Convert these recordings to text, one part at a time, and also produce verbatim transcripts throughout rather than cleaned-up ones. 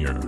Junior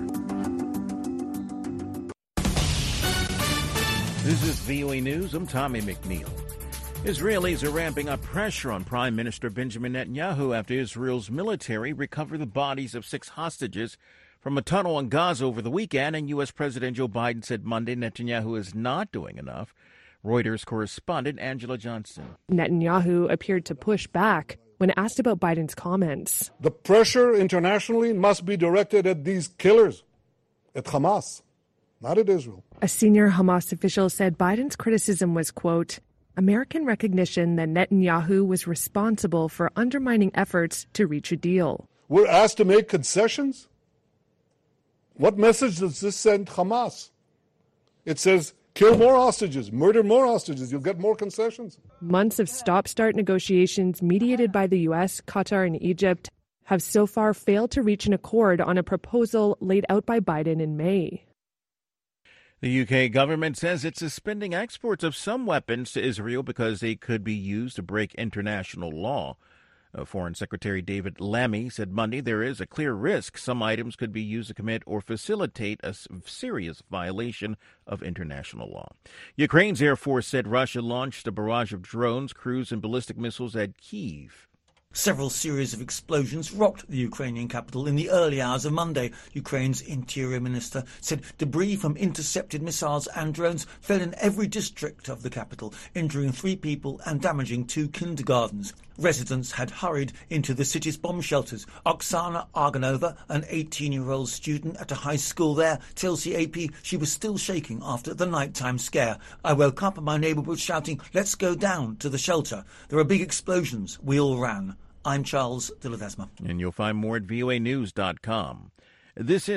This is V O A News. I'm Tommy McNeil. Israelis are ramping up pressure on Prime Minister Benjamin Netanyahu after Israel's military recovered the bodies of six hostages from a tunnel in Gaza over the weekend, and U S. President Joe Biden said Monday Netanyahu is not doing enough. Reuters correspondent Angela Johnston. Netanyahu appeared to push back when asked about Biden's comments. The pressure internationally must be directed at these killers, at Hamas, not at Israel. A senior Hamas official said Biden's criticism was, quote, American recognition that Netanyahu was responsible for undermining efforts to reach a deal. We're asked to make concessions? What message does this send Hamas? It says, kill more hostages, murder more hostages, you'll get more concessions. Months of stop-start negotiations mediated by the U S, Qatar, and Egypt have so far failed to reach an accord on a proposal laid out by Biden in May. The U K government says it's suspending exports of some weapons to Israel because they could be used to break international law. Uh, Foreign Secretary David Lammy said Monday there is a clear risk some items could be used to commit or facilitate a serious violation of international law. Ukraine's Air Force said Russia launched a barrage of drones, cruise, and ballistic missiles at Kyiv. Several series of explosions rocked the Ukrainian capital in the early hours of Monday. Ukraine's interior minister said debris from intercepted missiles and drones fell in every district of the capital, injuring three people and damaging two kindergartens. Residents had hurried into the city's bomb shelters. Oksana Arganova, an eighteen-year-old student at a high school there, tells the A P she was still shaking after the nighttime scare. I woke up and my neighbour was shouting, let's go down to the shelter. There were big explosions. We all ran. I'm Charles de Ledesma. And you'll find more at V O A news dot com. This is